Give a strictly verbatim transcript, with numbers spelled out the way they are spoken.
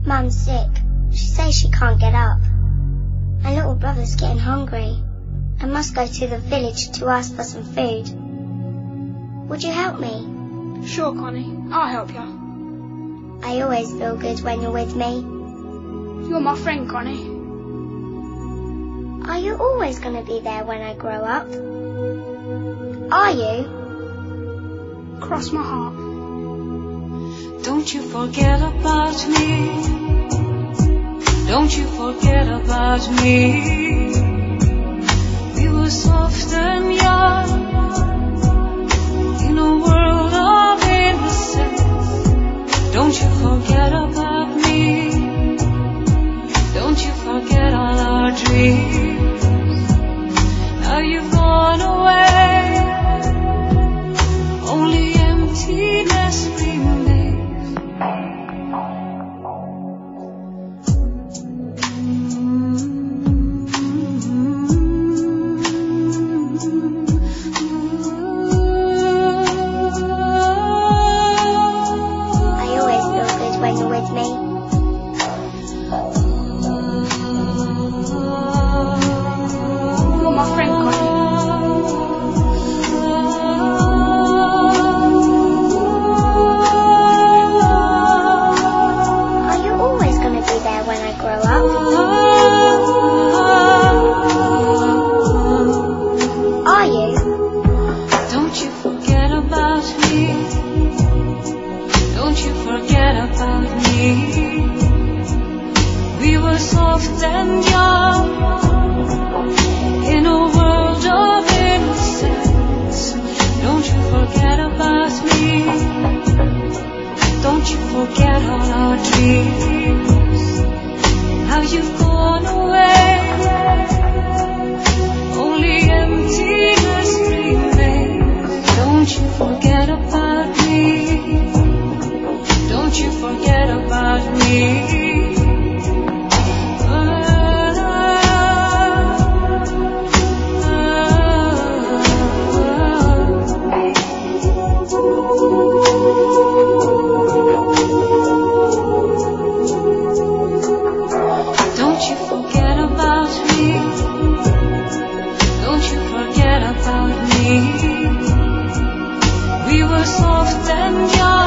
Mum's sick. She says she can't get up. My little brother's getting hungry. I must go to the village to ask for some food. Would you help me? Sure, Connie. I'll help you. I always feel good when you're with me. You're my friend, Connie. Are you always going to be there when I grow up? Are you? Cross my heart. Don't you forget about me. Don't you forget about me. We were soft and young in a world of innocence. Don't you forget about me. Don't you forget all our dreams. Now you've gone away. Only emptiness remains. I always feel good when you're with me. You're my friend, Connie. Are you always going to be there when I grow up? Are you? Don't you forget about me. Don't you forget about me. We were soft and young in a world of innocence. Don't you forget about me. Don't you forget all our dreams. How you've gone away. Only emptiness remains. Don't you forget about me. Don't you forget about me. Don't you forget about me. Don't you forget about me. We were soft and young.